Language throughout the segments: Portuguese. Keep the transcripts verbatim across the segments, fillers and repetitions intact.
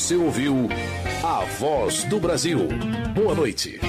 Você ouviu A Voz do Brasil. Boa noite.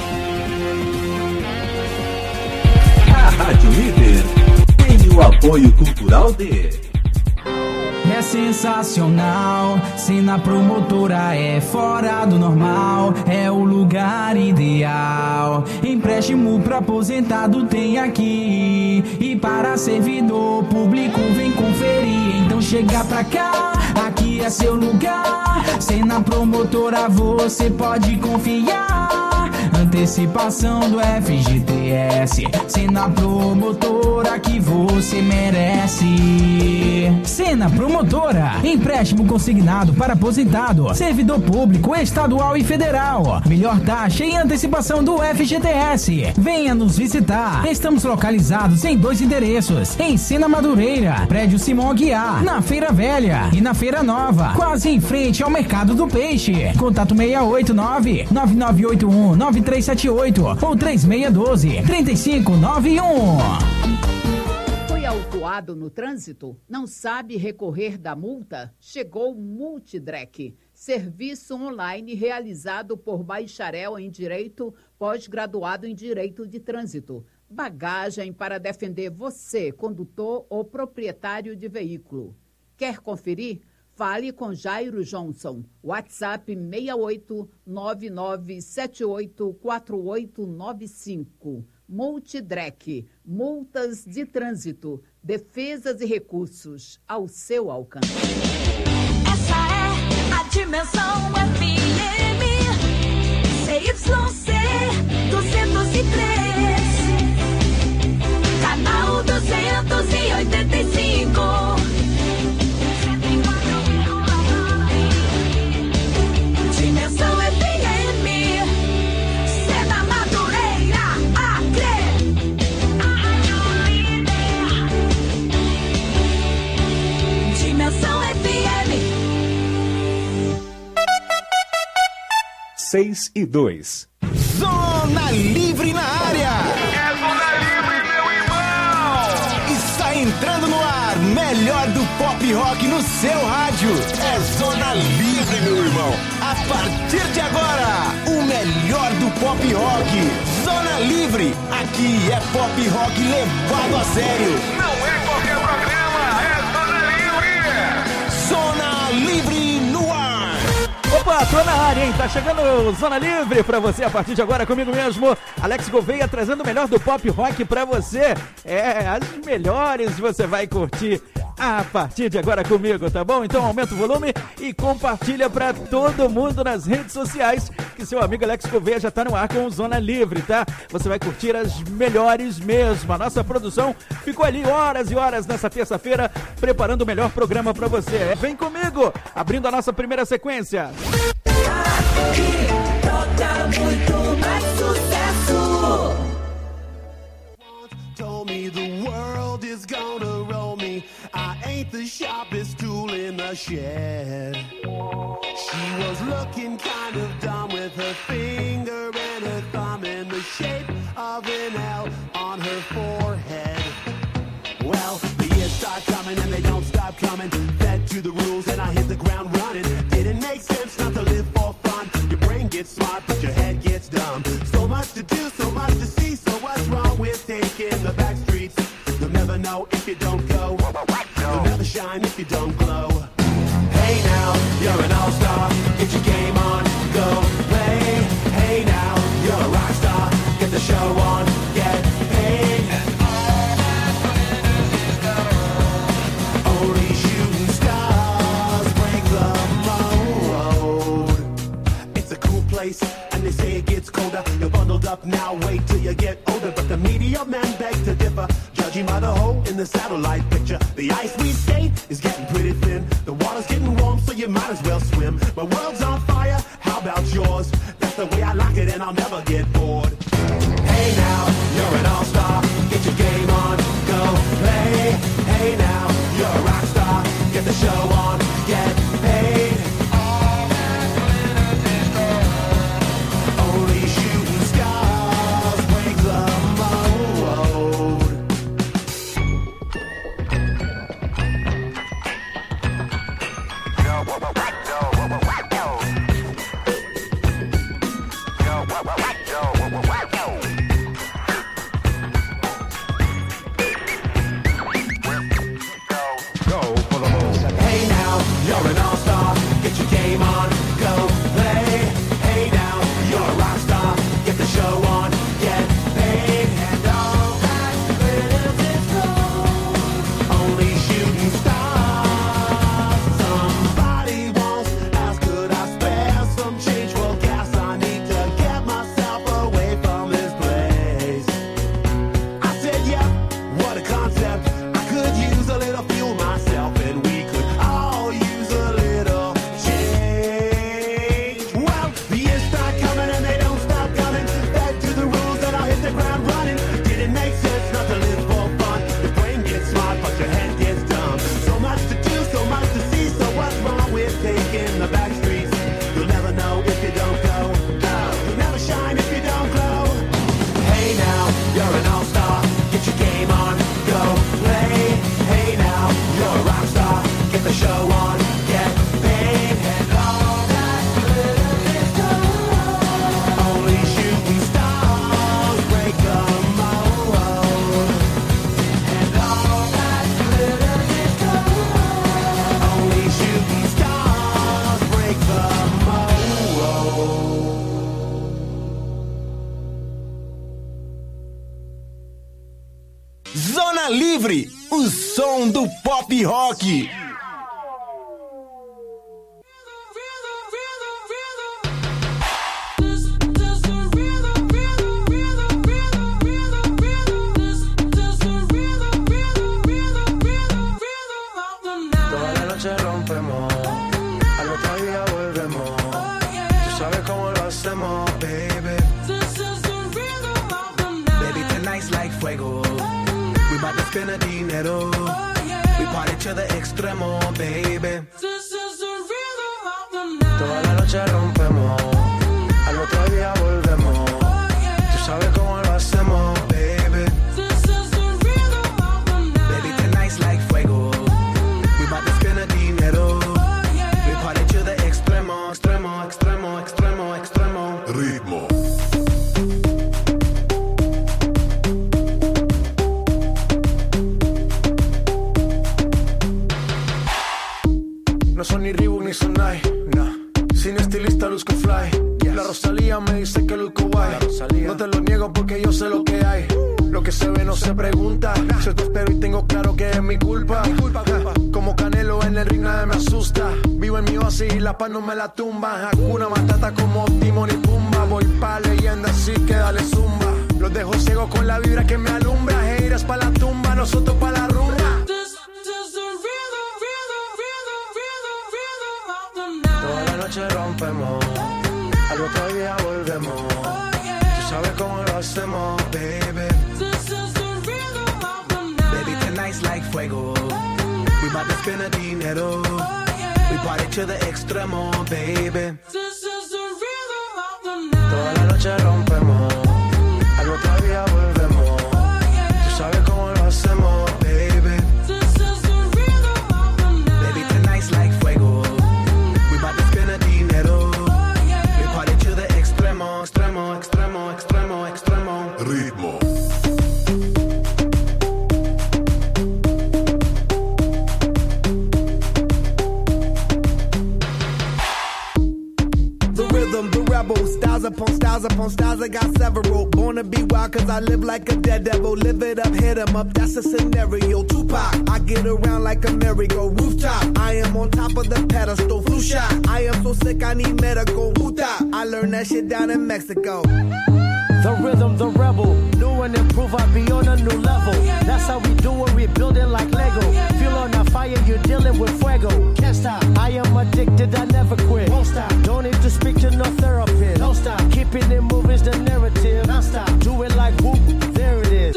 A Rádio Líder tem o apoio cultural de... É sensacional, Cena Promotora é fora do normal, é o lugar ideal. Empréstimo pra aposentado tem aqui, e para servidor público vem conferir. Então chega pra cá, aqui é seu lugar. Cena Promotora você pode confiar. Antecipação do F G T S, Cena Promotora que você merece. Cena Promotora, empréstimo consignado para aposentado, servidor público, estadual e federal. Melhor taxa e antecipação do F G T S. Venha nos visitar. Estamos localizados em dois endereços: em Sena Madureira, prédio Simão Aguiar, na Feira Velha, e na Feira Nova, quase em frente ao Mercado do Peixe. Contato seis oito nove, nove nove oito um, nove três sete oito ou três seis um dois, três cinco nove um. Foi autuado no trânsito? Não sabe recorrer da multa? Chegou o Multidrec, serviço online realizado por bacharel em Direito, pós-graduado em Direito de Trânsito. Bagagem para defender você, condutor ou proprietário de veículo. Quer conferir? Fale com Jairo Johnson. WhatsApp seis oito nove nove sete oito quatro oito nove cinco. Multidrec, multas de trânsito, defesas e recursos ao seu alcance. Essa é a Dimensão F M, C Y C duzentos e três, canal duzentos e oitenta e cinco. Dimensão F M, Sena Madureira, Acre. Dimensão F M. Seis e dois. Zona Livre na área. É Zona Livre, meu irmão. Está entrando no ar, melhor do pop rock no seu rádio. É Zona Livre, meu irmão. A partir de agora, o melhor do pop rock. Zona Livre, aqui é pop rock levado a sério. Não é qualquer programa, é Zona Livre. Zona Livre no ar. Opa, tô na área, hein? Tá chegando Zona Livre pra você a partir de agora, comigo mesmo, Alex Gouveia, trazendo o melhor do pop rock pra você. É, as melhores você vai curtir a partir de agora comigo, tá bom? Então aumenta o volume e compartilha pra todo mundo nas redes sociais, que seu amigo Alex Gouveia já tá no ar com o Zona Livre, tá? Você vai curtir as melhores mesmo. A nossa produção ficou ali horas e horas nessa terça-feira, preparando o melhor programa pra você. Vem comigo, abrindo a nossa primeira sequência. Aqui toca muito mais sucesso. Told me the world is gonna roll me. I ain't the sharpest tool in the shed. She was looking kind of dumb with her finger and her thumb in the shape of an L on her forehead. Well, the years start coming and they don't stop coming. Fed to the rules and I hit the ground running. Didn't make sense not to live for fun. Your brain gets smart but your head gets dumb. So much to do, so much to see. So what's wrong with taking the back streets? You'll never know if you don't go. You'll never shine if you don't glow. Hey now, you're an all-star. Get your game on, go play. Hey now, you're a rock star. Get the show on, get paid. Only shooting stars break the mold. It's a cool place, and they say it gets colder. You're bundled up now, wait till you get older. But the media men beg to differ, judging by the hole in the satellite picture. The ice we skate is getting pretty thin. The water's getting warm, so you might as well swim. My world's on fire, how about yours? That's the way I like it, and I'll never get bored. Hey now, you're an all-star. Get your game on, go play. Hey now, you're a rock star. Get the show on, get paid. Only shooting stars break the mold. Livre, o som do pop rock. Toda la noche rompemos, al otro día volvemos. Tú sabes cómo lo hacemos, baby. Baby, tonight's like fuego. We bout to spend the dinero. We party to the extremo, baby. Toda la noche rompemos, al otro día volvemos. Tú sabes cómo lo hacemos, baby. Baby, tonight's like fuego. We bout to spend the dinero. We party to the extremo, extremo, extremo, extremo, extremo. Ritmo. No son ni Reebok ni Sonai, no. Sin estilista luzco fly. Yes. La Rosalía me dice que luzco guay. No te lo niego porque yo sé lo que hay. Lo que se ve no se pregunta. Yo te espero y tengo claro que es mi culpa. Mi culpa, culpa. Como Canelo en el ring nadie me asusta. Vivo en mi oasis y la paz no me la tumba. Hakuna Matata como Timon y Pumba. Voy pa' leyenda así que dale zumba. Los dejo ciego con la vibra que me alumbra. Heiras pa' la tumba, nosotros pa' la rumba. Toda la noche rompemos, al otro día volvemos. Tú sabes cómo lo hacemos, baby. Baby, tonight's like fuego. We bout to spend the dinero. We party to the extremo, baby. Toda la noche rompemos, al otro día volvemos. Tú sabes cómo lo hacemos, baby. Baby, tonight's like fuego. Extremo, extremo, extremo, extremo. Ritmo. The rhythm, the rebel, styles upon styles upon styles, I got several. Born to be wild cause I live like a dead devil. Live it up, hit 'em up, that's a scenario. Tupac, I get around like a merry-go. Rooftop, I am on top of the pedestal. Flu shot, I am so sick I need medical. Puta, I learned that shit down in Mexico. The rhythm, the rebel, new and improve, I be on a new level. That's how we do it, we build it like Lego. Feel on a fire, you're dealing with fuego. Can't stop, I am addicted, I never quit. Won't stop, don't need to speak to no therapist. Don't stop, keeping it moving's the narrative. Don't stop, do it like whoop, there it is.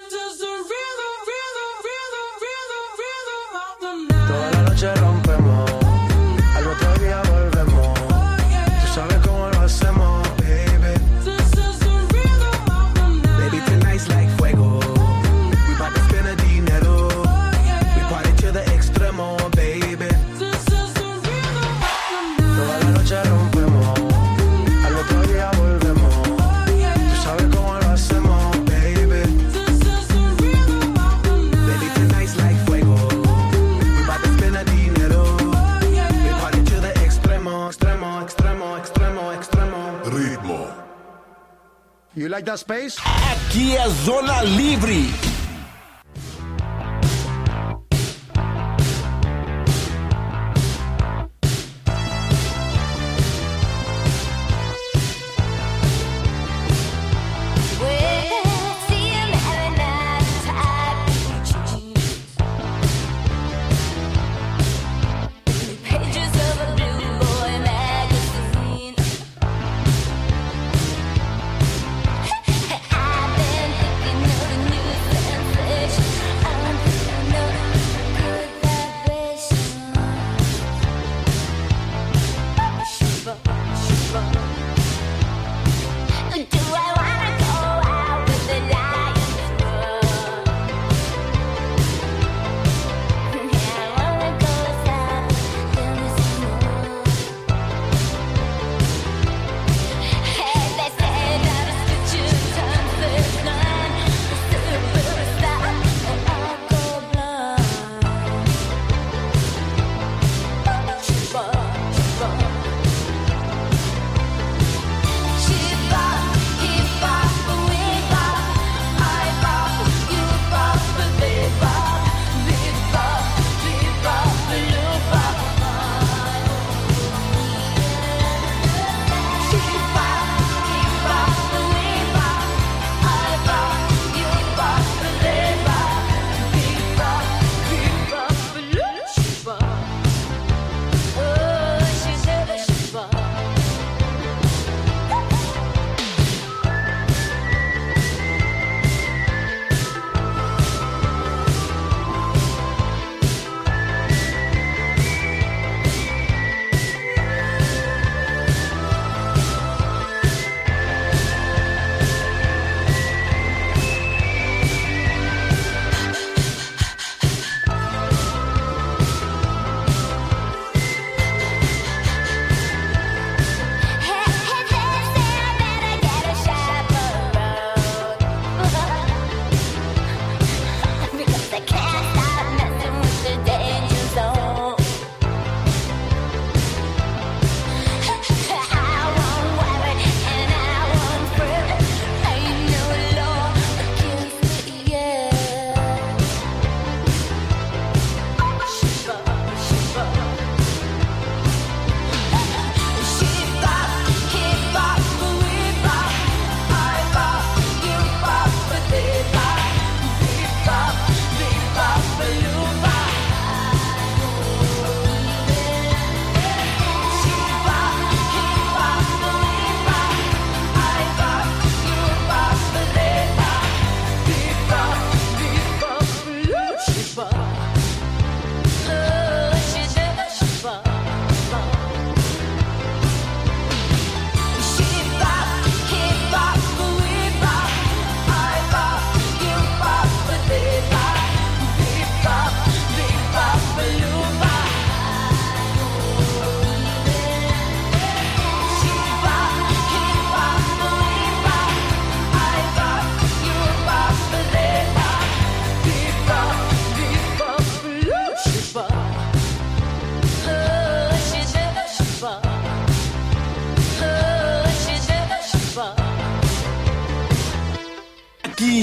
Toda la noche rompemos, al otro día volvemos. Tú sabes cómo lo hacemos, baby. Baby, tonight's like fuego. We bout to spend the dinero. We party to the extremo, baby. Toda la noche rompemos, al otro día volvemos. Tú sabes cómo lo hacemos, baby. Baby, tonight's like fuego. We bout to spend the dinero. We party to the extremo, extremo, extremo, extremo, extremo. Ritmo. You like that space? Aqui é Zona Livre. I've been thinking of the new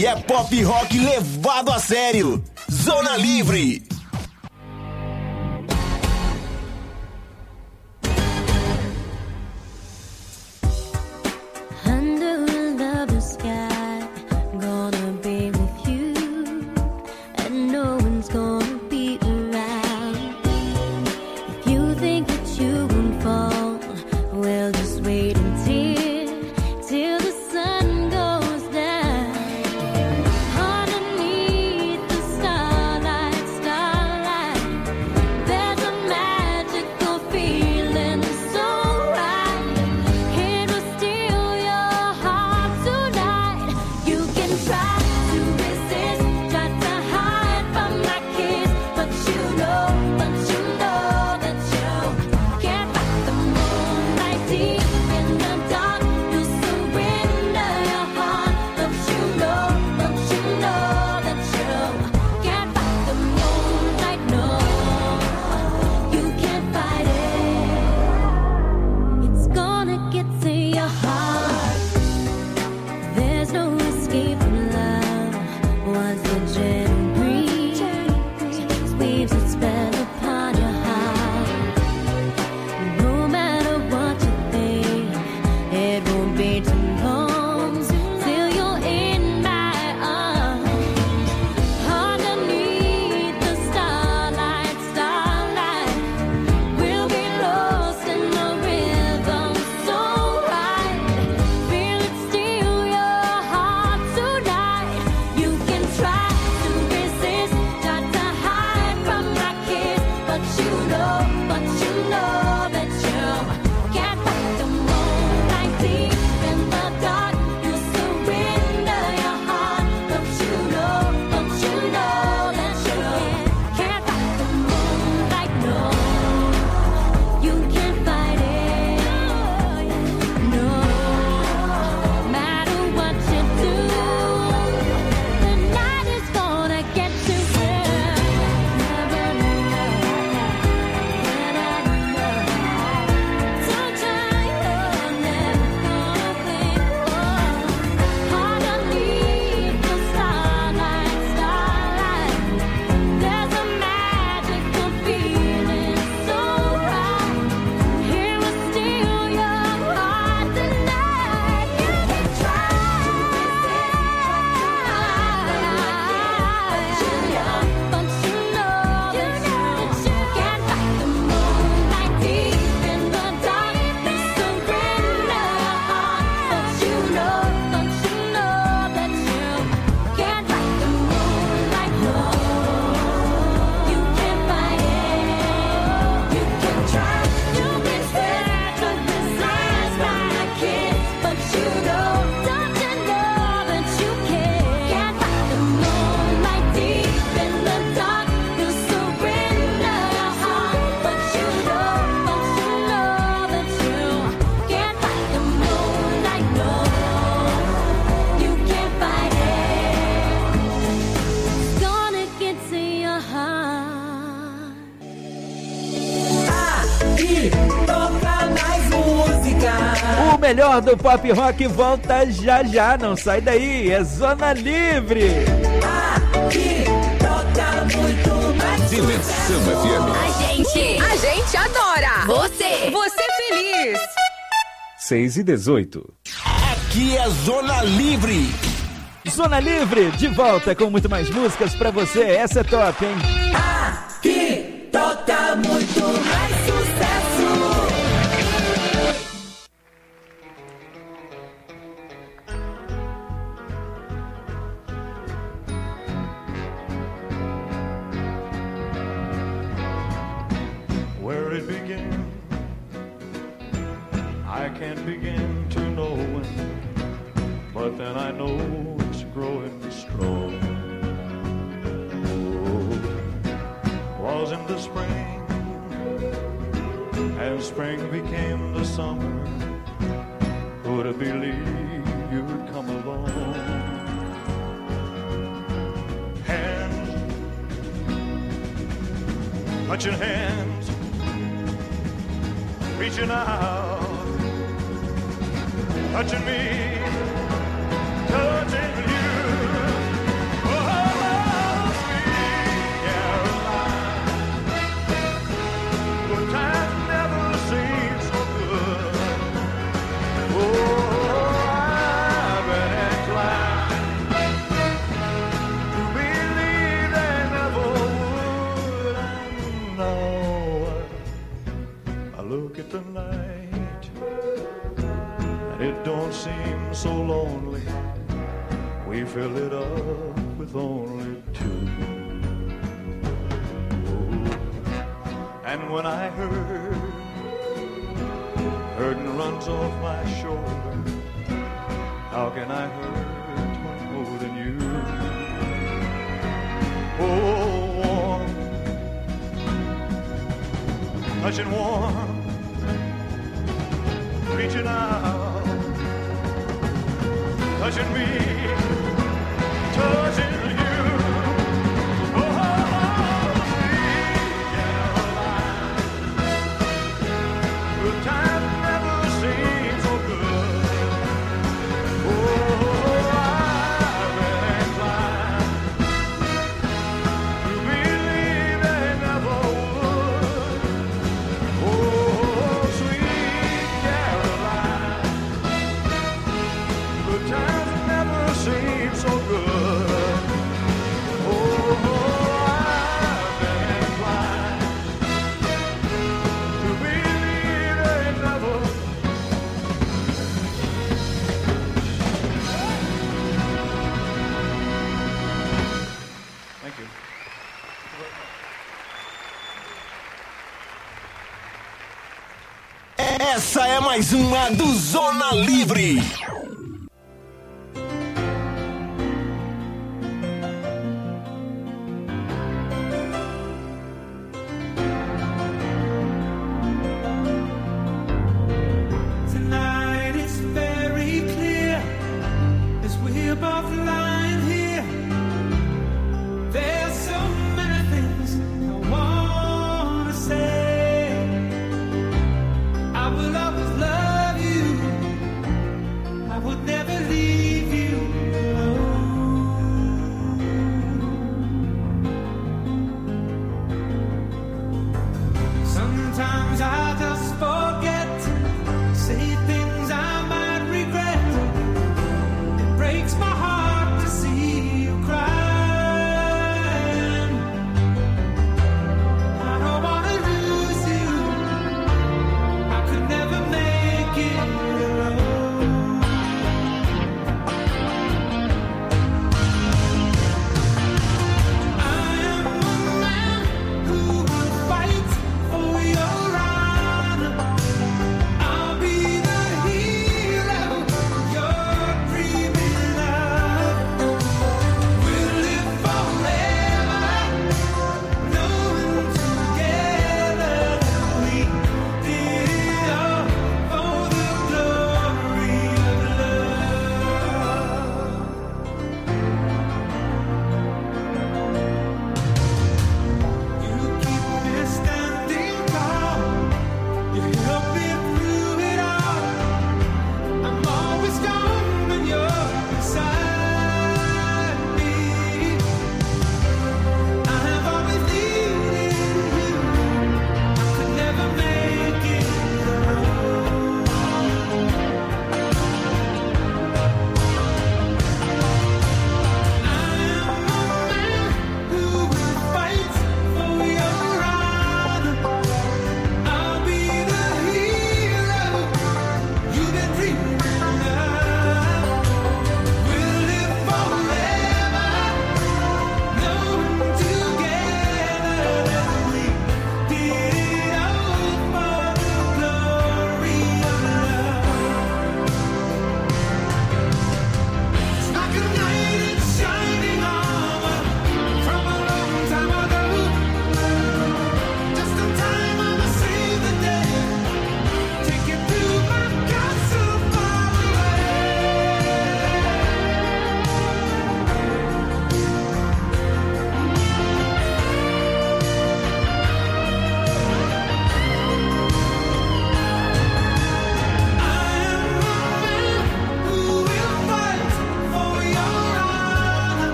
Aqui é pop rock levado a sério. Zona Livre. O melhor do pop rock volta já já, não sai daí, é Zona Livre. Aqui toca muito mais Dimensão F M. A gente, a gente adora. Você, você feliz. seis e dezoito. Aqui é Zona Livre. Zona Livre, de volta com muito mais músicas pra você, essa é top, hein? Aqui toca muito mais sucesso. Where it began, I can't begin to know when, but then I know it's growing strong. Oh, was in the spring, and spring became the summer. Would have believed you'd come along? Hands, touching hands, reaching out, touching me, touching you. Good times never seem so good. Oh, I've been inclined to believe they never would. And now I look at the night, and it don't seem so lonely. We fill it up with only two. Oh, and when I hurt, hurting runs off my shoulder. How can I hurt one more than you? Oh, warm, touching warm, reaching out, touching me, touching you. Oh, sweet Caroline, good times never seem so good. Oh, I've been inclined to believe they never would. Oh, sweet Caroline, good times never seem so good. Oh, I've been inclined to believe they never. Thank you. Essa é mais uma do Zona Livre. Tonight it's very clear as we're both lying here. There's so many things I wanna say. I will always love you.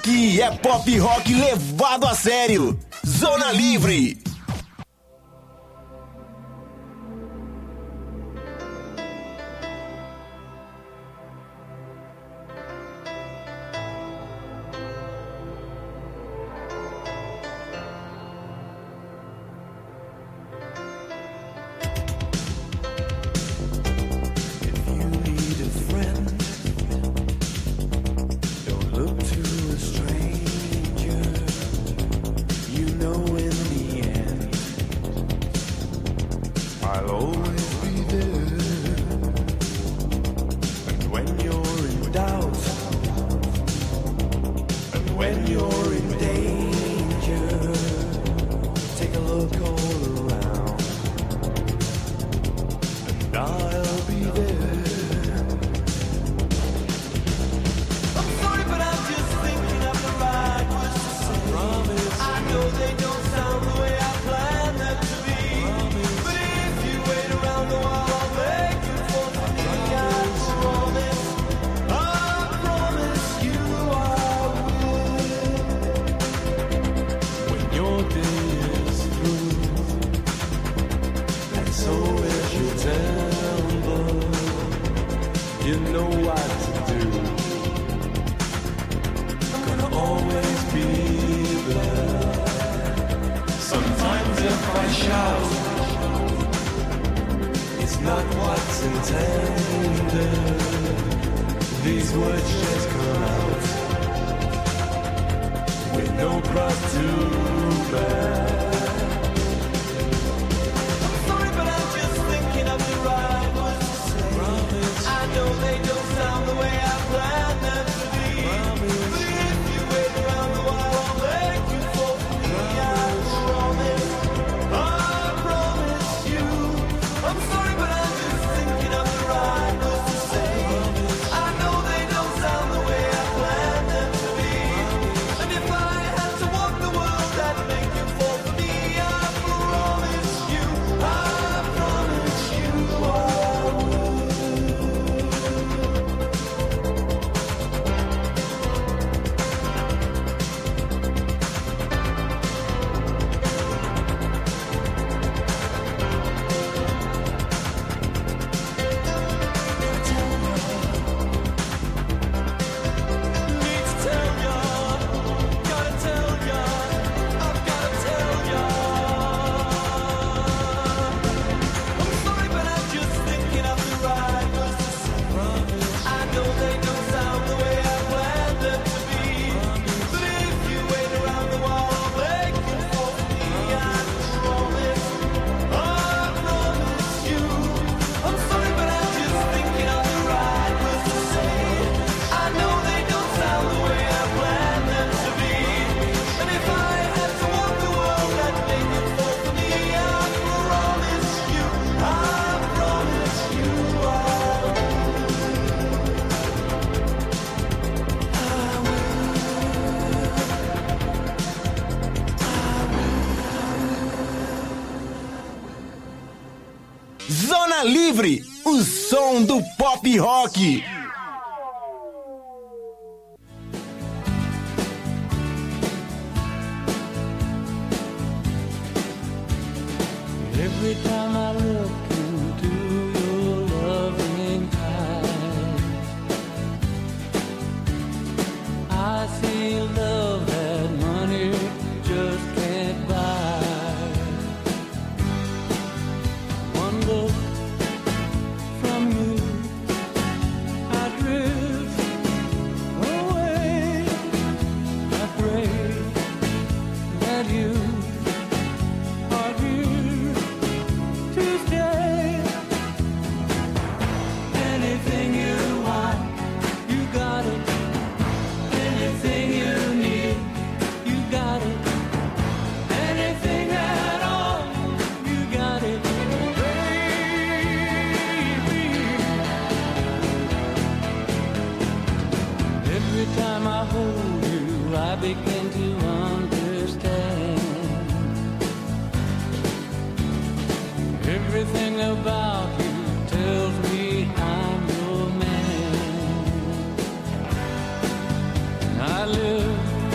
Aqui é pop rock levado a sério. Zona Livre. Zona Livre, o som do pop rock. Every time I look into your loving eyes, I see love that money just can't buy. One look from you, I drift away. I pray that you are here to stay. Anything you want, you got it. Anything you need, you got it. Anything at all, you got it, baby. Every time I hold you, I begin to understand. Everything about you tells me I'm your man. I live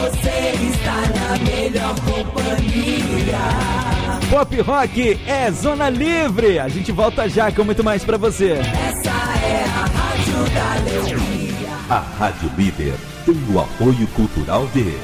você está na melhor companhia. Pop Rock é Zona Livre. A gente volta já com muito mais pra você. Essa é a Rádio da Alegria. A Rádio Líder tem o apoio cultural de...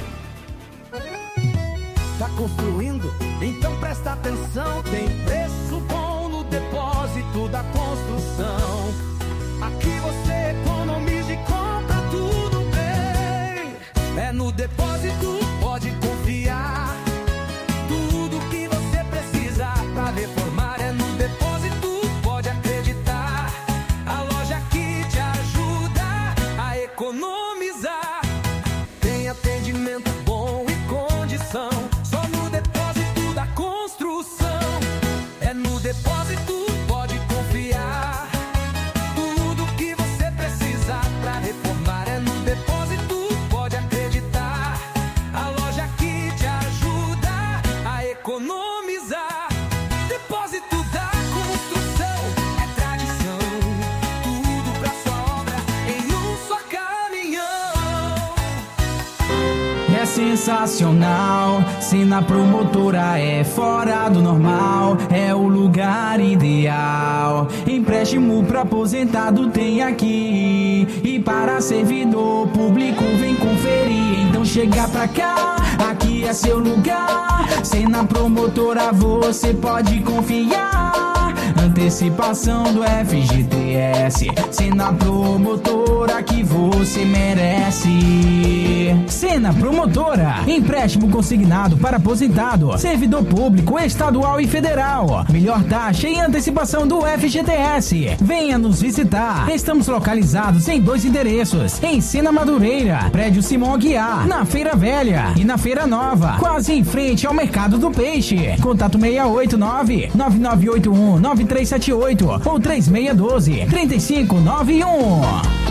Tá construindo? Então presta atenção. Tem preço bom no depósito da construção. Aqui você economiza e compra tudo bem. É no depósito, pode confiar. Tudo que você precisa pra reformar é no depósito, pode acreditar. A loja que te ajuda a economizar. Tem atendimento bom e condição. Só no depósito da construção. É no depósito, pode confiar. Tudo que você precisa pra reformar é no depósito, pode acreditar. A loja que te ajuda a economizar. Depósito da construção é tradição. Tudo pra sua obra em um só caminhão. É sensacional, se na promotora é fora do normal, é o lugar ideal. Empréstimo pra aposentado tem aqui, e para servidor público vem conferir. Então chega pra cá, aqui é seu lugar. Se na promotora você pode confiar. Antecipação do F G T S, Sena Promotora que você merece. Sena Promotora, empréstimo consignado para aposentado, servidor público estadual e federal. Melhor taxa e antecipação do F G T S. Venha nos visitar. Estamos localizados em dois endereços: em Sena Madureira, prédio Simão Aguiar, na Feira Velha, e na Feira Nova, quase em frente ao Mercado do Peixe. Contato seis oito nove, nove nove oito um, nove três sete oito ou três seis um dois, três cinco nove um.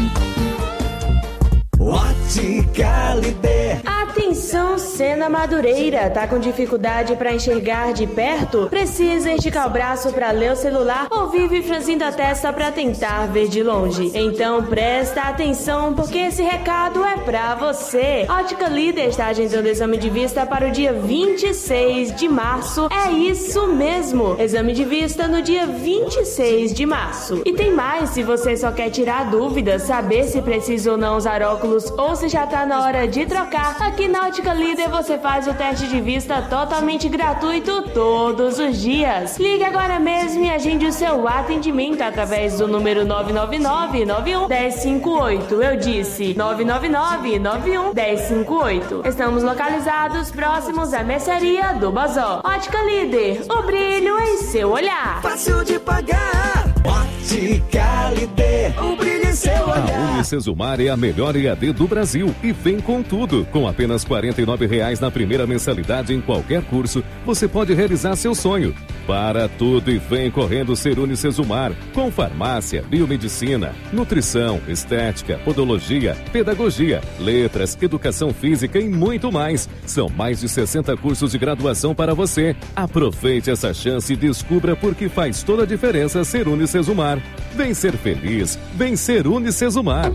Ótica Líder. Atenção, Sena Madureira, tá com dificuldade para enxergar de perto? Precisa esticar o braço para ler o celular ou vive franzindo a testa para tentar ver de longe? Então presta atenção, porque esse recado é pra você. Ótica Líder está agendando exame de vista para o dia vinte e seis de março. É isso mesmo, exame de vista no dia vinte e seis de março. E tem mais, se você só quer tirar dúvidas, saber se precisa ou não usar óculos ou se já tá na hora de trocar, aqui na Ótica Líder você faz o teste de vista totalmente gratuito todos os dias. Ligue agora mesmo e agende o seu atendimento através do número nove nove nove, nove um, um zero cinco oito. Eu disse nove nove nove, nove um, um zero cinco oito. Estamos localizados próximos à mercearia do Bazó. Ótica Líder, o brilho em seu olhar. Fácil de pagar. Ótica Líder, o brilho em seu olhar. A Unicesumar é a melhor E A D do Brasil e vem com tudo. Com apenas quarenta e nove reais na primeira mensalidade em qualquer curso, você pode realizar seu sonho. Para tudo e vem correndo ser Unicesumar, com farmácia, biomedicina, nutrição, estética, podologia, pedagogia, letras, educação física e muito mais. São mais de sessenta cursos de graduação para você. Aproveite essa chance e descubra por que faz toda a diferença ser Unicesumar. Vem ser feliz, vem ser Unicesumar.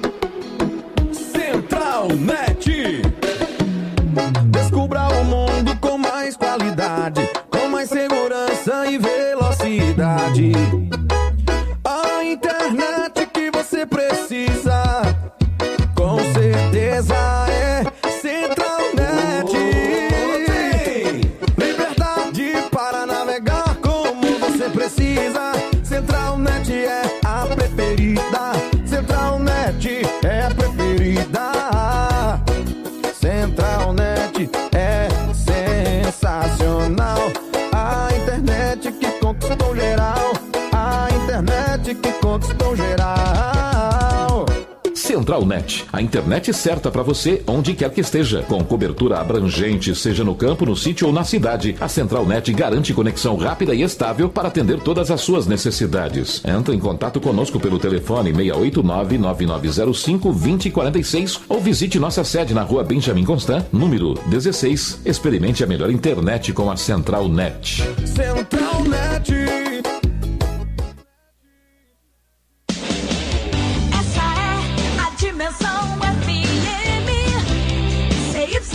Central Net. Descubra o mundo com mais qualidade, com mais segurança e velocidade. A internet que você precisa, com certeza é Central Net. Liberdade para navegar como você precisa. Central Net é a preferida. Central Net é a preferida. Central Net é sensacional. A internet que conquistou geral. A internet que conquistou geral. Central Net, a internet certa para você onde quer que esteja, com cobertura abrangente, seja no campo, no sítio ou na cidade. A Central Net garante conexão rápida e estável para atender todas as suas necessidades. Entre em contato conosco pelo telefone seis oito nove, nove nove zero cinco, dois zero quatro seis ou visite nossa sede na rua Benjamin Constant, número dezesseis. Experimente a melhor internet com a Central Net. Central Net. Dimensão F M, C Y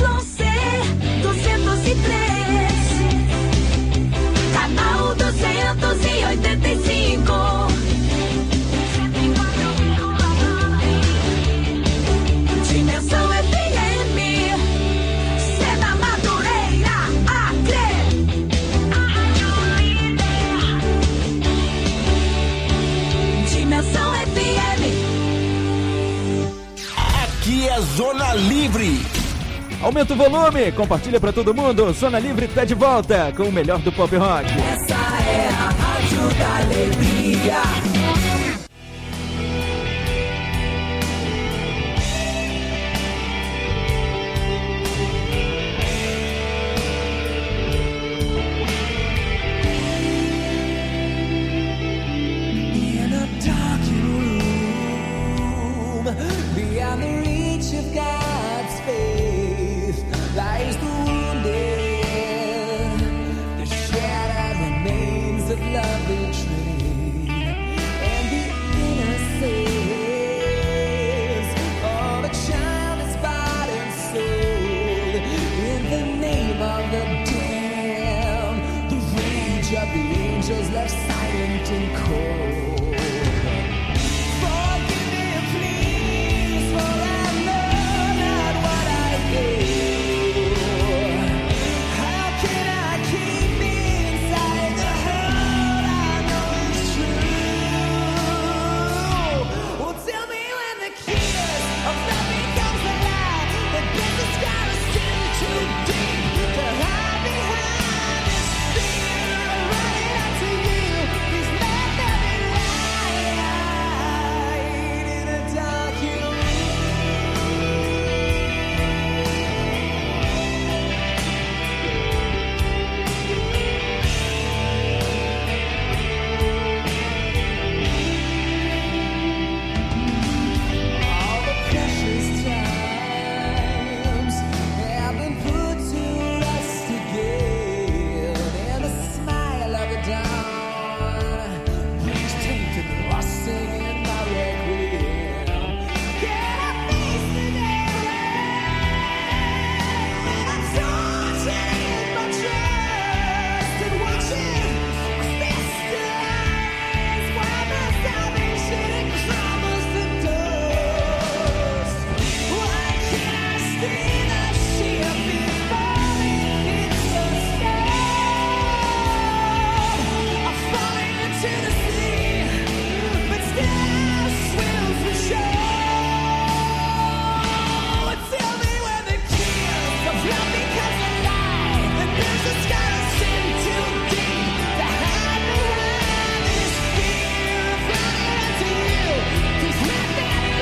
Aumenta o volume, compartilha pra todo mundo. Zona Livre tá de volta com o melhor do pop rock. Essa é a Rádio da Alegria. In a dark room, beyond the reach of God's face, lies the wounded, the shattered remains of love betrayed, and the innocence of a child's body and soul. In the name of the damned, the rage of the angels left silent and cold. Forgive me, please, for I know not what I do. How can I keep me inside the hurt I know is true? Well, tell me when the kiss of love becomes a lie, that this has gotta sink too deep to hide behind this fear of running out to you. Please let there be light in a dark room. All the precious times have been put to rest again, and the smile of the dawn brings strength to me while singing my requiem. Can I face the day when I'm tortured in my trust and watching crystallize while my salvation crumbles to dust? Why can't I see the ship before it's so sad? I'm falling into the sea, but still I swim for shore. Tell me when the kiss of love becomes a lie, and there's a sky to sink too deep to hide behind this fear of running out to you. Please let there be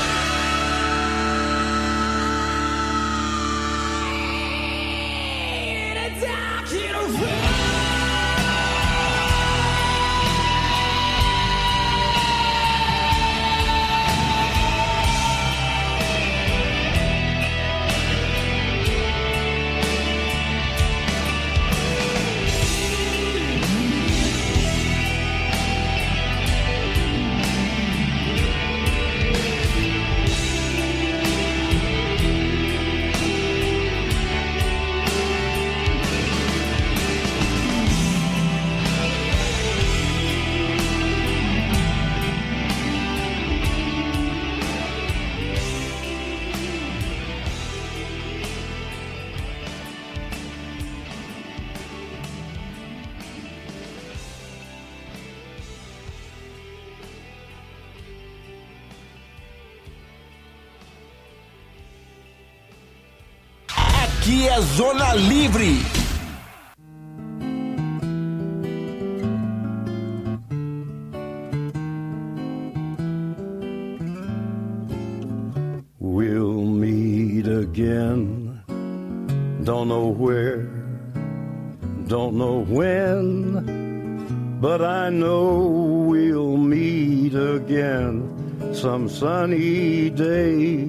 light in a dark room. Aqui é Zona Livre. We'll meet again. Don't know where, don't know when, but I know we'll meet again some sunny day.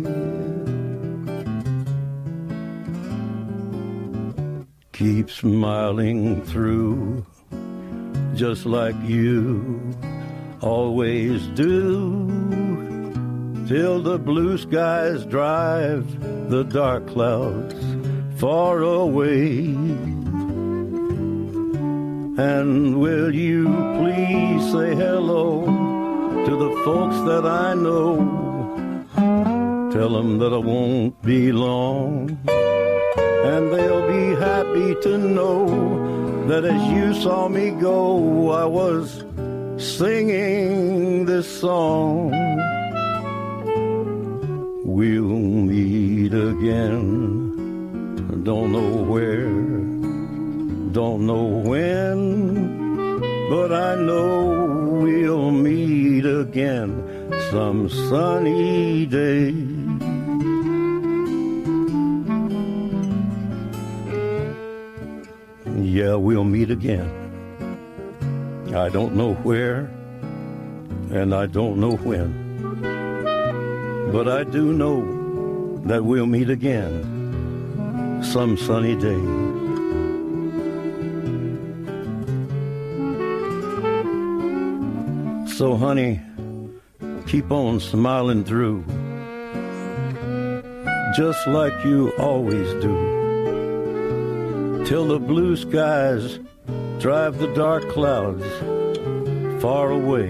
Keep smiling through, just like you always do, till the blue skies drive the dark clouds far away. And will you please say hello to the folks that I know? Tell them that I won't be long, and they'll be happy to know that as you saw me go, I was singing this song. We'll meet again don't know where, don't know when, but I know we'll meet again some sunny day. Yeah, we'll meet again. I don't know where, and I don't know when, but I do know that we'll meet again some sunny day. So honey, keep on smiling through, just like you always do, till the blue skies drive the dark clouds far away.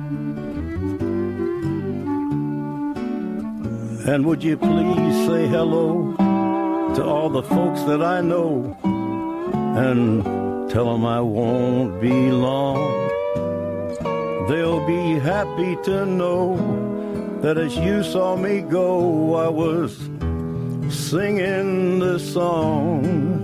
And would you please say hello to all the folks that I know, and tell them I won't be long. They'll be happy to know that as you saw me go, I was singing the song.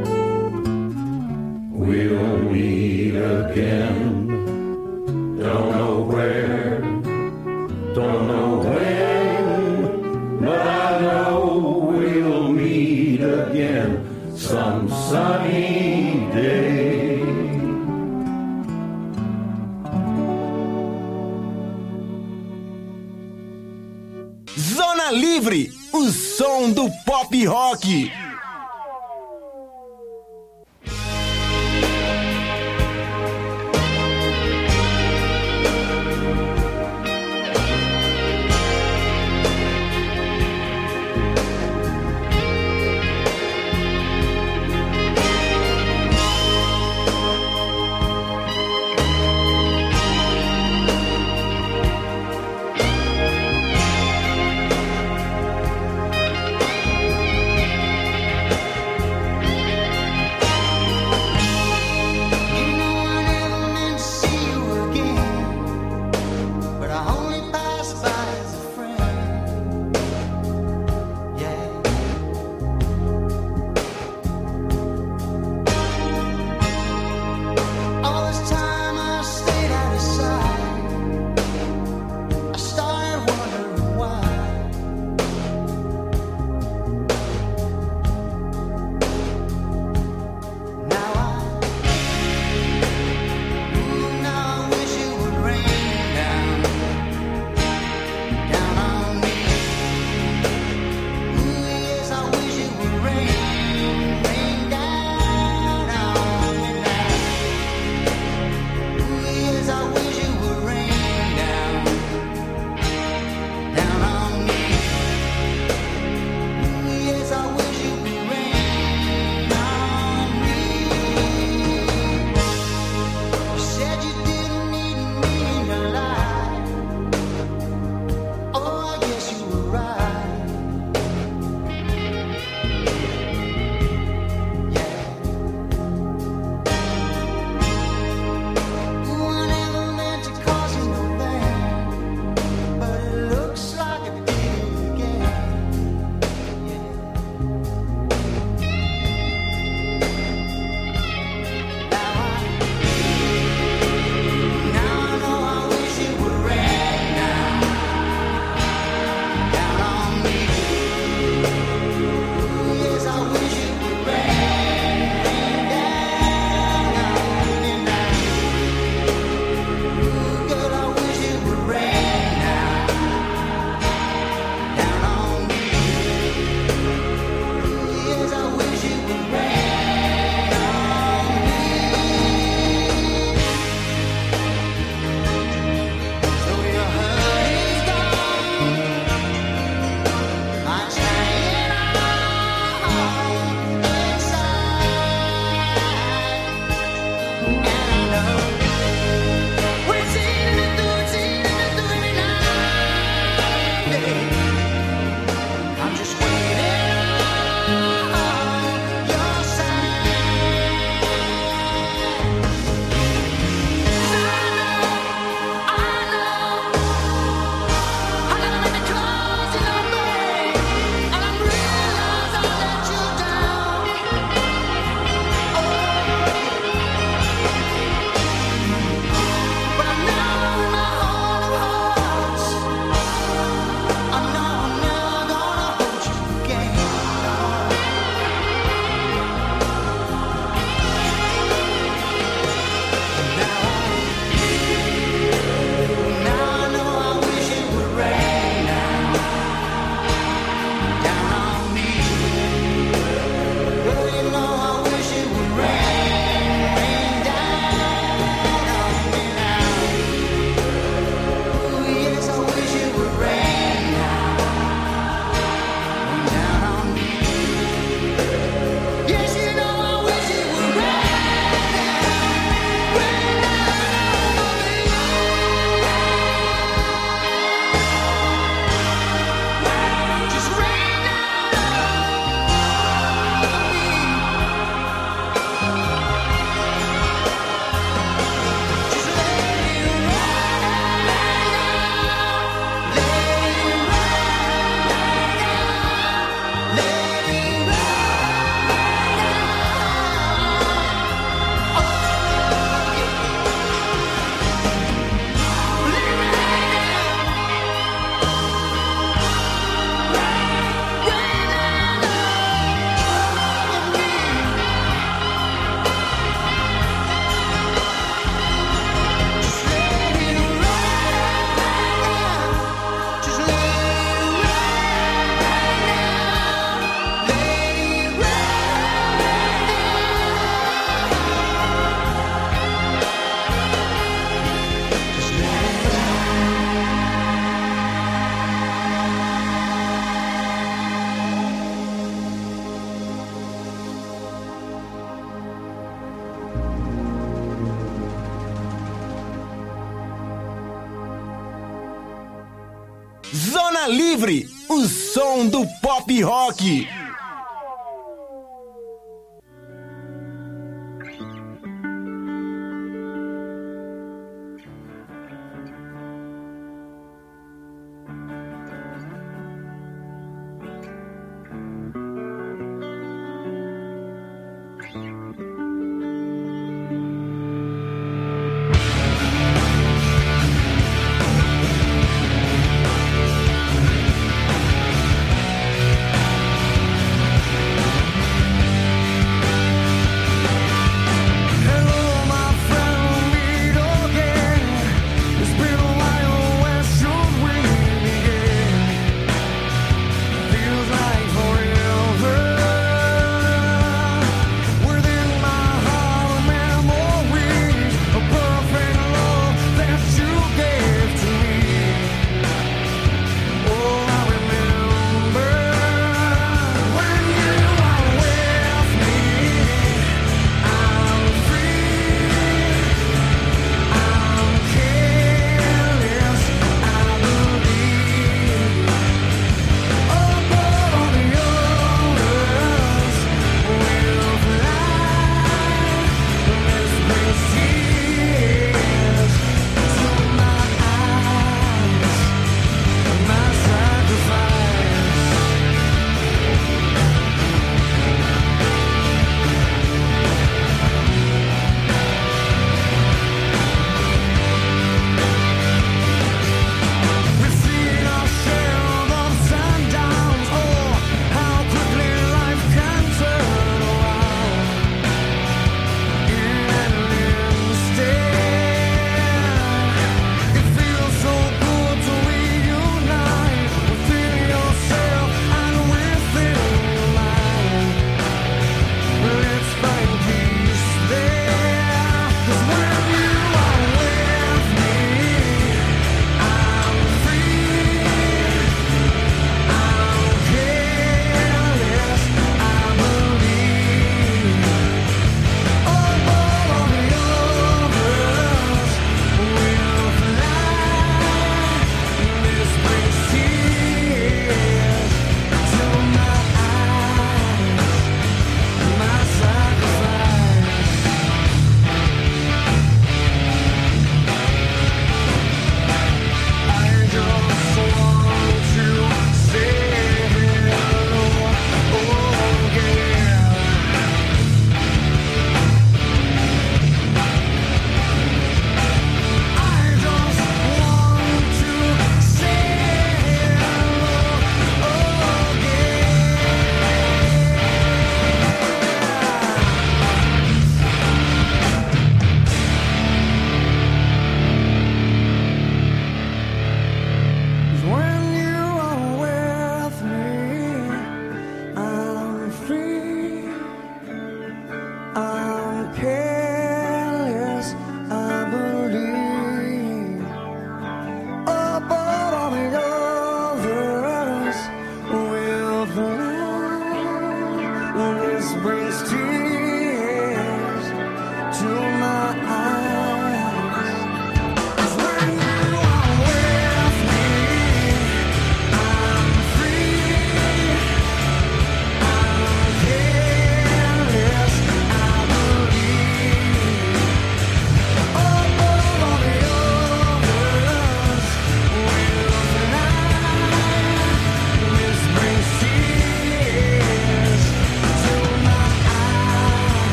We'll meet again, don't know where, don't know when, but I know we'll meet again some sunny day. Zona Livre, o som do pop rock. Zona Livre, o som do pop rock.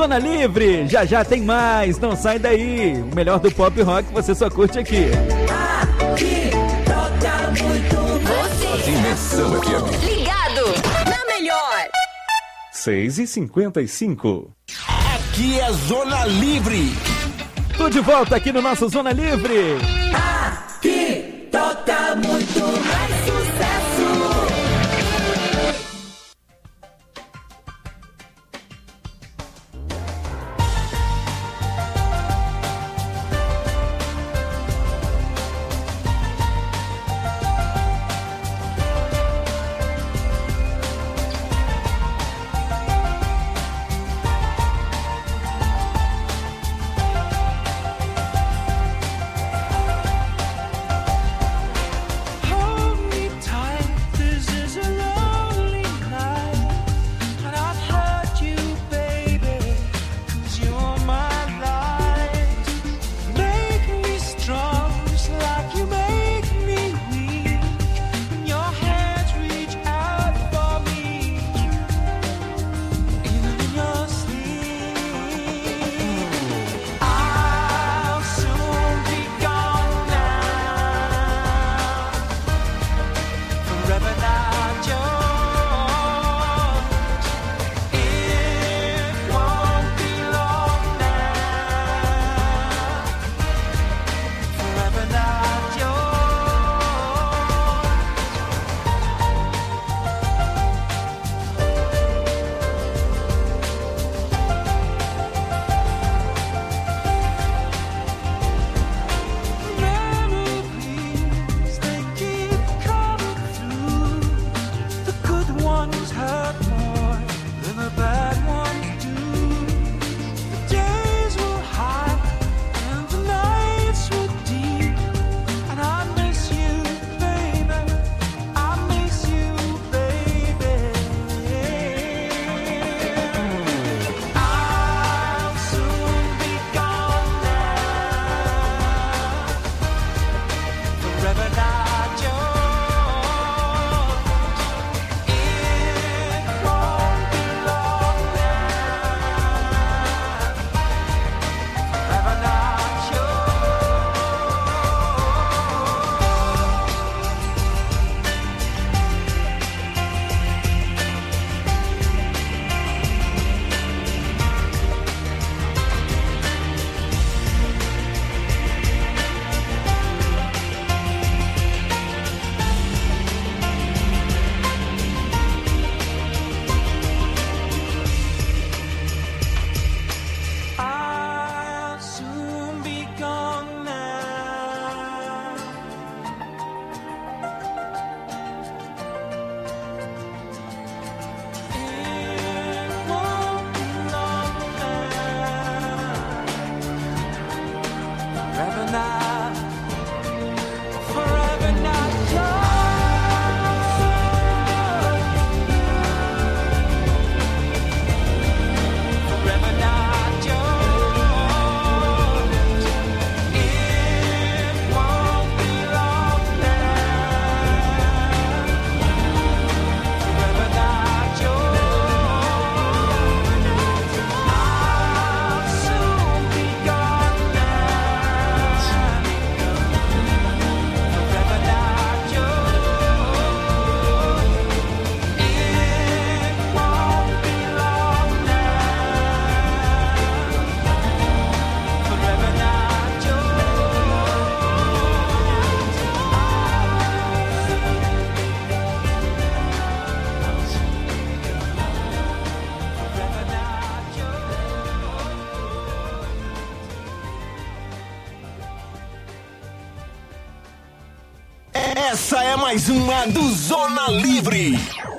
Zona Livre. Já já tem mais, não sai daí. O melhor do pop rock você só curte aqui. Aqui toca muito você. Dimensão F M. Ligado na melhor. seis e cinquenta e cinco. Aqui é Zona Livre. Tô de volta aqui no nosso Zona Livre. Aqui toca muito mais sucesso. Essa é mais uma do Zona Livre.